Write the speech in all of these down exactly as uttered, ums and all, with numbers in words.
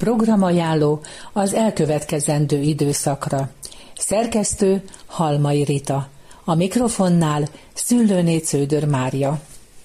Programajánló az elkövetkezendő időszakra. Szerkesztő Halmai Rita. A mikrofonnál Szüllőné Cződör Mária.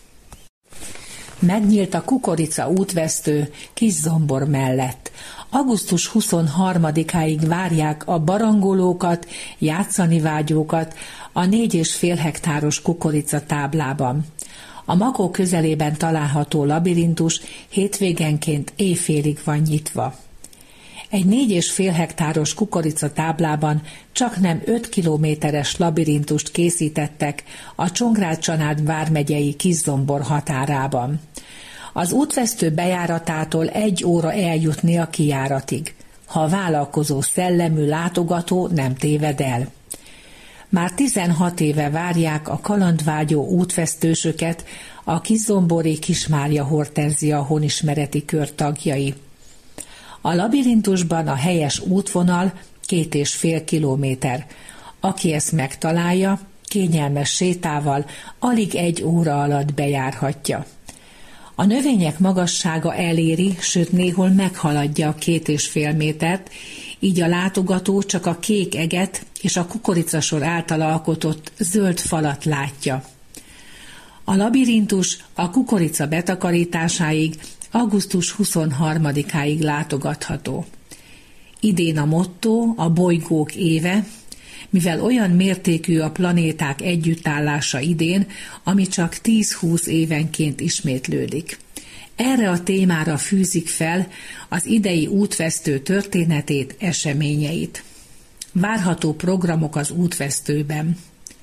Megnyílt a kukorica útvesztő Kis-Zombor mellett. augusztus huszonharmadikáig várják a barangolókat, játszani vágyókat a négy és fél hektáros kukorica táblában. A Makó közelében található labirintus hétvégenként éjfélig van nyitva. Egy négy és fél hektáros kukorica táblában csaknem öt kilométeres labirintust készítettek a Csongrád-Csanád vármegyei Kis-Zombor határában. Az útvesztő bejáratától egy óra eljutni a kijáratig, ha a vállalkozó szellemű látogató nem téved el. Már tizenhat éve várják a kalandvágyó útvesztősöket a Kis-Zombori Kismária Hortenzia honismereti kör tagjai. A labirintusban a helyes útvonal két és fél kilométer. Aki ezt megtalálja, kényelmes sétával alig egy óra alatt bejárhatja. A növények magassága eléri, sőt néhol meghaladja a két és fél métert, így a látogató csak a kék eget és a kukoricasor által alkotott zöld falat látja. A labirintus a kukorica betakarításáig augusztus huszonharmadikáig látogatható. Idén a motto a bolygók éve, mivel olyan mértékű a planéták együttállása idén, ami csak tíz-húsz évenként ismétlődik. Erre a témára fűzik fel az idei útvesztő történetét, eseményeit. Várható programok az útvesztőben.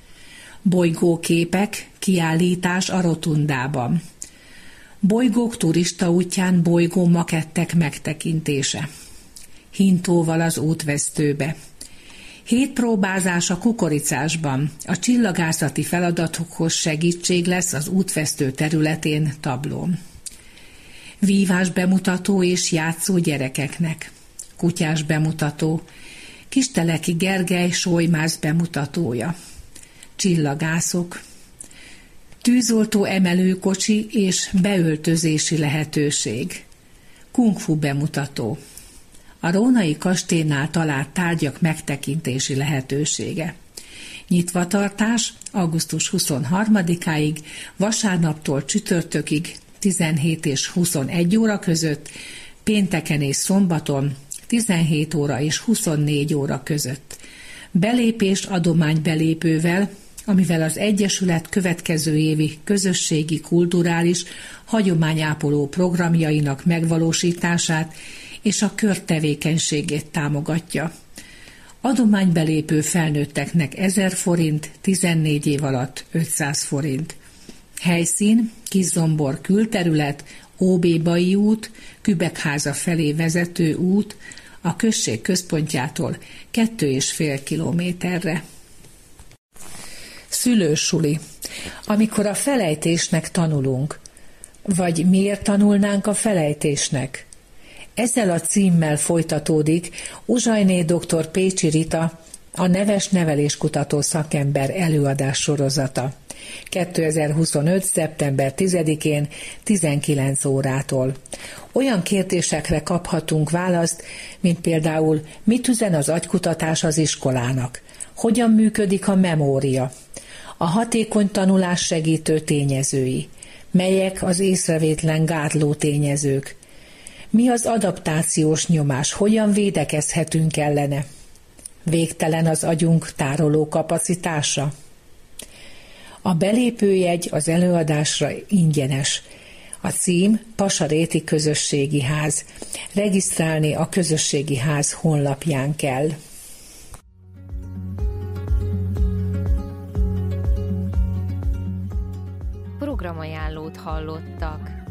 Bolygóképek, kiállítás a Rotundában. Bolygók turista útján bolygó makettek megtekintése. Hintóval az útvesztőbe. Hét próbázás a kukoricásban. A csillagászati feladatokhoz segítség lesz az útvesztő területén tablón. Vívás bemutató és játszó gyerekeknek. Kutyás bemutató. Kisteleki Gergely sólymász bemutatója. Csillagászok. Tűzoltó emelőkocsi és beöltözési lehetőség. Kung-fu bemutató. A rónai kastélynál talált tárgyak megtekintési lehetősége. Nyitvatartás augusztus huszonharmadikáig, vasárnaptól csütörtökig tizenhét és huszonegy óra között, pénteken és szombaton tizenhét óra és huszonnégy óra között. Belépés adománybelépővel, amivel az Egyesület következő évi közösségi, kulturális, hagyományápoló programjainak megvalósítását és a kör tevékenységét támogatja. Adománybelépő felnőtteknek ezer forint, tizennégy év alatt ötszáz forint. Helyszín, Kis-Zombor külterület, ó bé Bai út, Kübekháza felé vezető út, a község központjától kettő és fél kilométerre. Szülősuli. Amikor a felejtésnek tanulunk, vagy miért tanulnánk a felejtésnek? Ezzel a címmel folytatódik Uzsajné doktor Pécsi Rita, a neves neveléskutató szakember előadás sorozata. kétezer-huszonöt. szeptember tizedikén tizenkilenc órától. Olyan kérdésekre kaphatunk választ, mint például mit üzen az agykutatás az iskolának, hogyan működik a memória, a hatékony tanulás segítő tényezői, melyek az észrevétlen gátló tényezők, mi az adaptációs nyomás, hogyan védekezhetünk ellene, végtelen az agyunk tároló kapacitása. A belépőjegy az előadásra ingyenes. A cím Pasaréti Közösségi Ház. Regisztrálni a Közösségi Ház honlapján kell. Programajánlót hallottak.